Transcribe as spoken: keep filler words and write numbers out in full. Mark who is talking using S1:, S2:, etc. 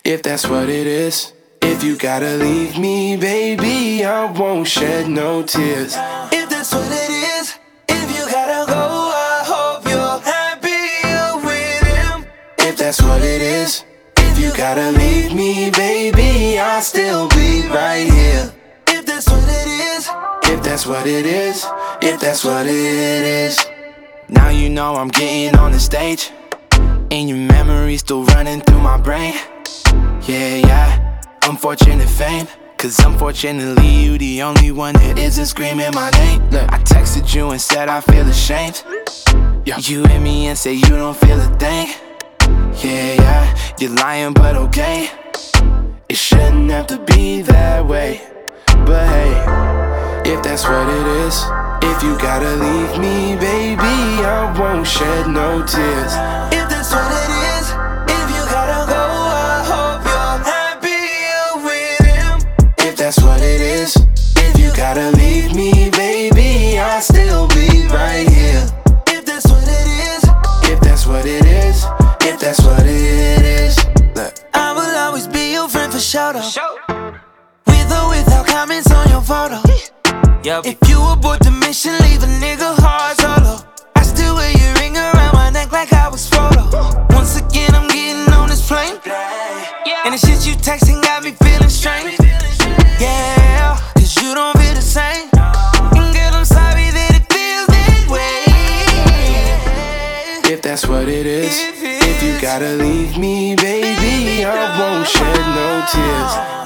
S1: if that's what it is. If you gotta leave me, baby, I won't shed no tears.
S2: If that's what it is, if you gotta go, I hope you're happy with him.
S1: If that's what it is, if you gotta leave me, baby, I'll still be right here.
S2: If that's what it is,
S1: if that's what it is, if that's what it is. Now you know I'm getting on the stage, and your memory's still running through my brain. Yeah, yeah, unfortunate fame, cause unfortunately you the only one that isn't screaming my name. Look, I texted you and said I feel ashamed. Yeah. You hit me and say you don't feel a thing. Yeah, yeah, you're lying but okay. It shouldn't have to be that way. But hey, if that's what it is, if you gotta leave me, baby, I won't shed no tears.
S2: If that's what it is, if you gotta go, I hope you're happy with him.
S1: If that's what it is, if you gotta leave me, baby, I'll still be right here.
S2: If that's what it is,
S1: if that's what it is, if that's what it is. Look,
S2: I will always be your friend for sure though. With or without comments on your photo. Yep. If you abort the mission, leave a nigga hard solo. I still wear your ring around my neck like I was Frodo. Once again, I'm getting on this plane, and the shit you texting got me feeling strange. Yeah, cause you don't feel the same. And girl, I'm sorry that it feels that way.
S1: if that's what it is, if you gotta leave me, baby, I won't shed no tears.